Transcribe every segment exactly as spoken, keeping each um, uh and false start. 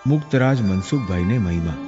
મુક્તરાજ મનસુખભાઈને મહિમા.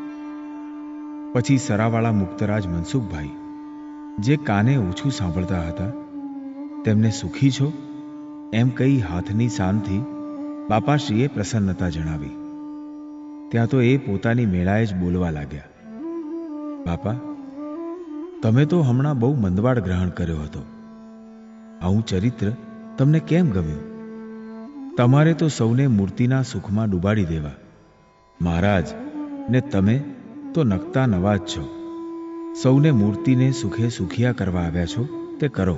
પછી સરાવાળા મુક્તરાજ મનસુખભાઈ, જે કાને ઓછું સાંભળતા હતા, તેમને સુખી છો એમ કહી હાથની સાનથી બાપાશ્રીએ પ્રસન્નતા જણાવી. ત્યાં તો એ પોતાની મેળાએ જ બોલવા લાગ્યા. બાપા, તમે તો હમણાં બહુ મંદવાડ ગ્રહણ કર્યો હતો. આવું ચરિત્ર તમને કેમ ગમ્યું? તમારે તો સૌને મૂર્તિના સુખમાં ડૂબાડી દેવા. મહારાજ ને તમે તો નકતા નવા જ છો. સૌને મૂર્તિને સુખે સુખિયા કરવા આવ્યા છો તે કરો.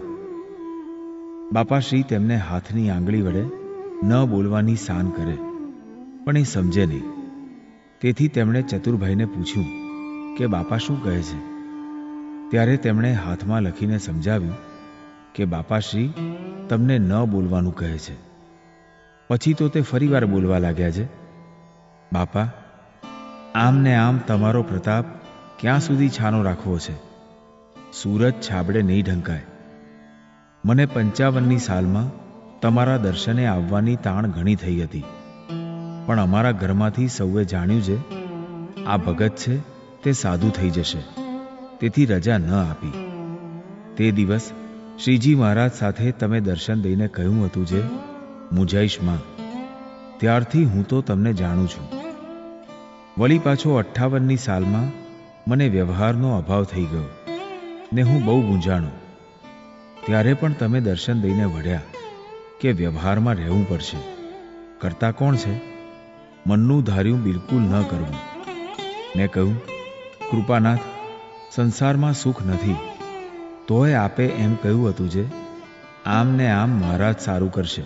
બાપાશ્રી તેમને હાથની આંગળી વડે ન બોલવાની સાન કરે, પણ એ સમજે નહીં. તેથી તેમણે ચતુરભાઈને પૂછ્યું કે બાપા શું કહે છે. ત્યારે તેમણે હાથમાં લખીને સમજાવ્યું કે બાપાશ્રી તમને ન બોલવાનું કહે છે. પછી તો તે ફરીવાર બોલવા લાગ્યા છે. બાપા, આમ ને આમ તમારો પ્રતાપ ક્યાં સુધી છાનો રાખવો છે? સૂરજ છાબડે નહીં ઢંકાય. મને પંચાવનની સાલમાં તમારા દર્શને આવવાની તાણ ઘણી થઈ હતી, પણ અમારા ઘરમાંથી સૌએ જાણ્યું છે આ ભગત છે તે સાધુ થઈ જશે, તેથી રજા ન આપી. તે દિવસ શ્રીજી મહારાજ સાથે તમે દર્શન દઈને કહ્યું હતું જે મૂંઝાઈશ માં, ત્યારથી હું તો તમને જાણું છું. વળી પાછો અઠ્ઠાવનની સાલમાં મને વ્યવહારનો અભાવ થઈ ગયો ને હું બહુ મૂંઝાણો. ત્યારે પણ તમે દર્શન દઈને વળ્યા કે વ્યવહારમાં રહેવું પડશે. કરતા કોણ છે? મનનું ધાર્યું બિલકુલ ન કરવું. મેં કહ્યું, કૃપાનાથ, સંસારમાં સુખ નથી, તોય આપે એમ કહ્યું હતું જે આમ ને આમ મહારાજ સારું કરશે.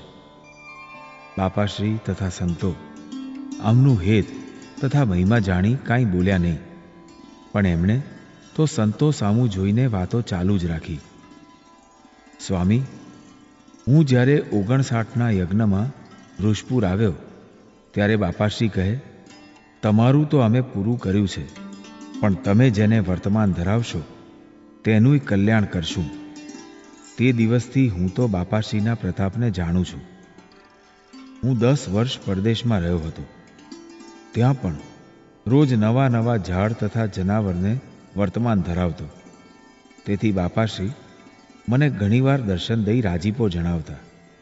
બાપાશ્રી તથા સંતો આમનું હેત તથા મહિમા જાણી કાંઈ બોલ્યા નહીં, પણ એમણે તો સંતો સામું જોઈને વાતો ચાલુ જ રાખી. સ્વામી, હું જ્યારે ઓગણસાઠના યજ્ઞમાં વૃષપુર આવ્યો ત્યારે બાપાશ્રી કહે, તમારું તો અમે પૂરું કર્યું છે, પણ તમે જેને વર્તમાન ધરાવશો તેનુંય કલ્યાણ કરશું. તે દિવસથી હું તો બાપાશ્રીના પ્રતાપને જાણું છું. હું દસ વર્ષ પરદેશમાં રહ્યો હતો. ત્યાં પણ રોજ નવા નવા ઝાડ તથા જનાવરને વર્તમાન ધરાવતો. તેથી બાપાશ્રી મને ઘણીવાર દર્શન દઈ રાજીપો જણાવતા.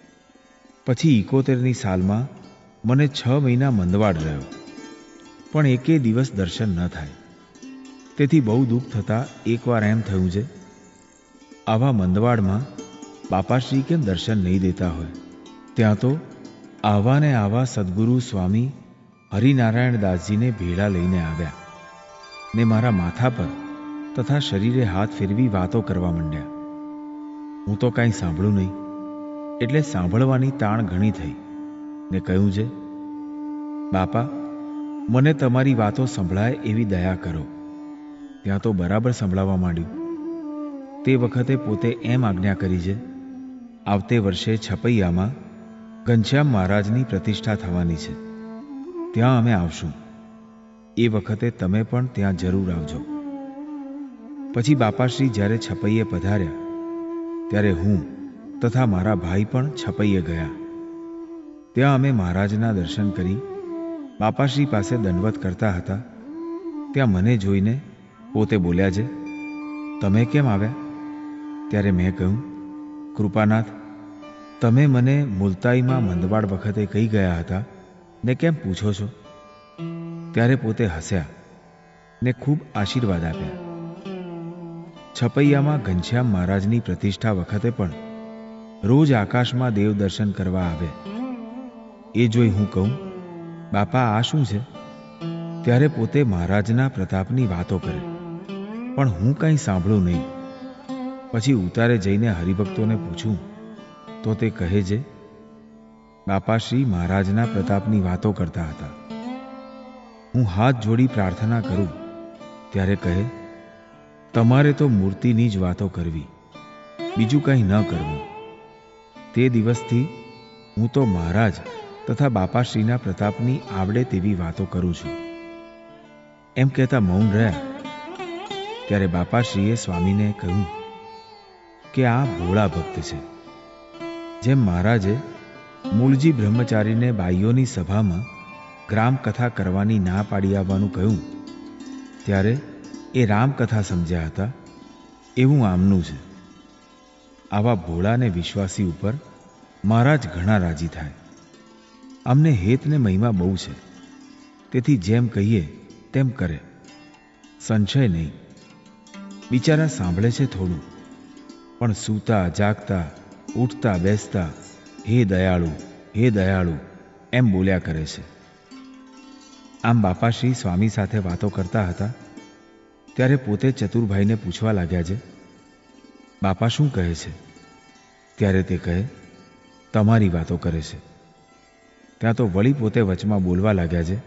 પછી ઇકોતેરની સાલમાં મને છ મહિના મંદવાડ રહ્યો, પણ એકે દિવસ દર્શન ન થાય. તેથી બહુ દુઃખ થતાં એકવાર એમ થયું છે, આવા મંદવાડમાં બાપાશ્રી કેમ દર્શન નહીં દેતા હોય? ત્યાં તો આવા ને આવા સદગુરુ સ્વામી હરિનારાયણ દાસજીને ભેળા લઈને આવ્યા ને મારા માથા પર તથા શરીરે હાથ ફેરવી વાતો કરવા માંડ્યા. હું તો કાંઈ સાંભળું નહીં, એટલે સાંભળવાની તાણ ઘણી થઈ ને કહ્યું છે, બાપા, મને તમારી વાતો સંભળાય એવી દયા કરો. ત્યાં તો બરાબર સંભળાવવા માંડ્યું. તે વખતે પોતે એમ આજ્ઞા કરી છે, આવતે વર્ષે છપૈયામાં ઘનશ્યામ મહારાજની પ્રતિષ્ઠા થવાની છે, ત્યાં અમે આવશું. એ વખતે તમે પણ ત્યાં જરૂર આવજો. પછી બાપાશ્રી જ્યારે છપૈયે પધાર્યા ત્યારે હું તથા મારા ભાઈ પણ છપૈયે ગયા. ત્યાં અમે મહારાજના દર્શન કરી બાપાશ્રી પાસે દંડવત કરતા હતા. ત્યાં મને જોઈને પોતે બોલ્યા છે, તમે કેમ આવ્યા? ત્યારે મેં કહ્યું, કૃપાનાથ, તમે મને મુલતાઈમાં મંદવાડ વખતે કહી ગયા હતા ને કેમ પૂછો છો? ત્યારે પોતે હસ્યા ને ખૂબ આશીર્વાદ આપ્યા. છપૈયામાં ઘનશ્યામ મહારાજની પ્રતિષ્ઠા વખતે પણ રોજ આકાશમાં દેવ દર્શન કરવા આવે. એ જોઈ હું કહું, બાપા, આ શું છે? ત્યારે પોતે મહારાજના પ્રતાપની વાતો કરે, પણ હું કંઈ સાંભળું નહીં. પછી ઉતારે જઈને હરિભક્તોને પૂછું તો તે કહે છે, બાપાશ્રી મહારાજના પ્રતાપની વાતો કરતા હતા. હું હાથ જોડી પ્રાર્થના કરું ત્યારે કહે, તમારે તો મૂર્તિની જ વાતો કરવી, બીજું કંઈ ન કરવું. તે દિવસથી હું તો મહારાજ તથા બાપાશ્રીના પ્રતાપની આવડે તેવી વાતો કરું છું. એમ કહેતા મૌન રહ્યા. ત્યારે બાપાશ્રીએ સ્વામીને કહ્યું કે આ ભોળા ભક્ત છે. જેમ મહારાજે મૂળજી બ્રહ્મચારીને બાઈઓની સભામાં ગ્રામકથા કરવાની ના પાડી આવવાનું કહ્યું ત્યારે એ રામકથા સમજ્યા હતા એવું આમનું છે. આવા ભોળા ને વિશ્વાસી ઉપર મહારાજ ઘણા રાજી થાય. અમને હેત ને મહિમા બહુ છે, તેથી જેમ કહીએ તેમ કરે, સંશય નહીં. બિચારા સાંભળે છે થોડું, પણ સૂતા જાગતા ઉઠતા બેસતા હે દયાળુ હે દયાળુ એમ બોલ્યા કરે છે. આમ બાપાશ્રી સ્વામી સાથે વાતો કરતા હતા ત્યારે પોતે ચતુરભાઈને પૂછવા લાગ્યા છે, બાપા શું કહે છે? ત્યારે તે કહે, તમારી વાતો કરે છે. ત્યાં તો વળી પોતે વચમાં બોલવા લાગ્યા છે,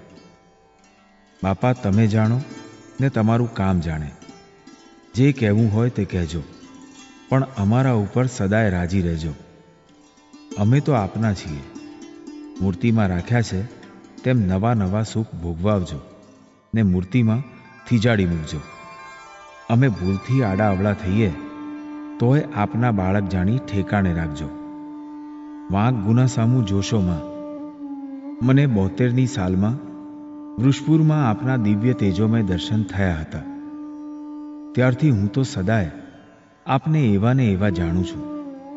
બાપા તમે જાણો ને તમારું કામ જાણે, જે કહેવું હોય તે કહેજો, પણ અમારા ઉપર સદાય રાજી રહેજો. અમે તો આપના છીએ, મૂર્તિમાં રાખ્યા છે તેમ નવા નવા સુખ ભોગવાવજો ને મૂર્તિમાં થીજાડી મૂકજો. અમે ભૂલથી આડા અવળા થઈએ તોય આપના બાળક જાણી ઠેકાણે રાખજો. વાંક ગુના સામું જોશોમાં. મને બોતેરની સાલમાં વૃષપુરમાં આપના દિવ્ય તેજોમય દર્શન થયા હતા. ત્યારથી હું તો સદાય આપને એવા ને એવા જાણું છું.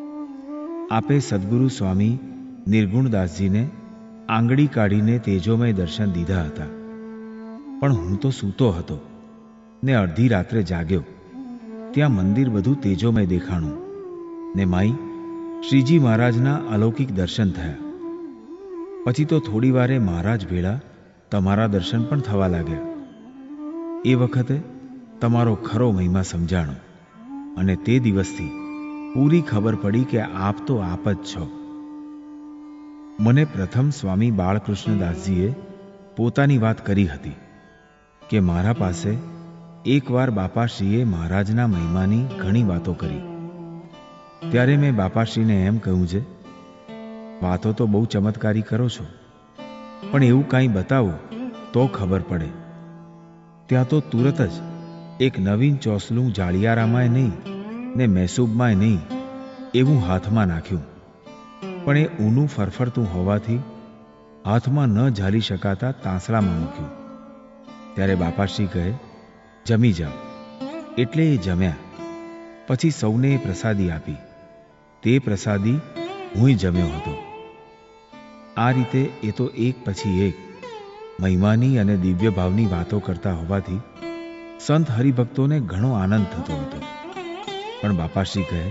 આપે સદગુરુ સ્વામી નિર્ગુણદાસજીને આંગળી કાઢીને તેજોમય દર્શન દીધા હતા, પણ હું તો સૂતો હતો ને અડધી રાત્રે જાગ્યો. ત્યાં મંદિર બધું તેજોમય દેખાણું ને માઈ શ્રીજી મહારાજના અલૌકિક દર્શન થયા. પછી તો થોડી વારે મહારાજ ભેળા તમારા દર્શન પણ થવા લાગ્યા. એ વખતે તમારો ખરો મહિમા સમજાણો અને તે દિવસથી પૂરી ખબર પડી કે આપ તો આપ જ છો. મને પ્રથમ સ્વામી બાળકૃષ્ણદાસજીએ પોતાની વાત કરી હતી કે મારા પાસે એકવાર બાપાશ્રીએ મહારાજના મહિમાની ઘણી વાતો કરી. ત્યારે મેં બાપાશ્રીને એમ કહ્યું છે, વાતો તો બહુ ચમત્કારી કરો છો, પણ એવું કાંઈ બતાવો તો ખબર પડે. ત્યાં તો તુરત જ એક નવીન ચોસલું જાળિયારામાંય નહીં ને મૈસૂબમાંય નહીં એવું હાથમાં નાખ્યું, પણ એ ઊનું ફરફરતું હોવાથી હાથમાં ન ઝાલી શકાતા તાંસળામાં મૂક્યું. ત્યારે બાપાશ્રી કહે, જમી જાઓ. એટલે એ જમ્યા. પછી સૌને એ પ્રસાદી આપી. તે પ્રસાદી હુંય જમ્યો હતો. આ રીતે એ તો એક પછી એક મહિમાની અને દિવ્ય ભાવની વાતો કરતા હોવાથી સંત હરિભક્તોને ઘણો આનંદ થતો હતો. પણ બાપાશ્રી કહે,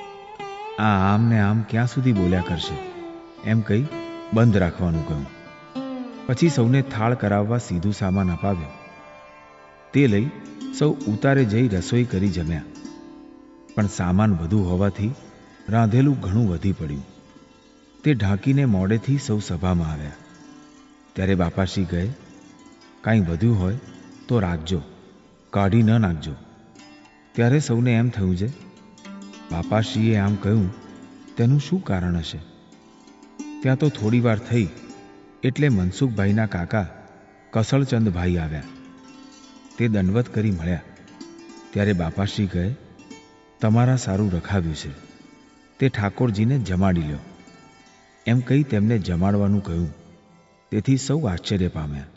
આ આમ ને આમ ક્યાં સુધી બોલ્યા કરશે એમ કહી બંધ રાખવાનું કહ્યું. પછી સૌને થાળ કરાવવા સીધું સામાન અપાવ્યો. તે લઈ સૌ ઉતારે જઈ રસોઈ કરી જમ્યા. પણ સામાન વધુ હોવાથી રાંધેલું ઘણું વધી પડ્યું. તે ઢાંકીને મોડેથી સૌ સભામાં આવ્યા. ત્યારે બાપાશ્રી કહે, કાંઈ વધ્યું હોય તો રાખજો, કાઢી ન નાખજો. ત્યારે સૌને એમ થયું છે, બાપાશ્રીએ આમ કહ્યું તેનું શું કારણ હશે? ત્યાં તો થોડી વાર થઈ એટલે મનસુખભાઈના કાકા કસળચંદભાઈ આવ્યા. તે દંડવત કરી મળ્યા. ત્યારે બાપાશ્રી કહે, તમારા સારું રખાવ્યું છે, તે ઠાકોરજીને જમાડી લ્યો એમ કહી તેમને જમાડવાનું કહ્યું. તેથી સૌ આશ્ચર્ય પામ્યા.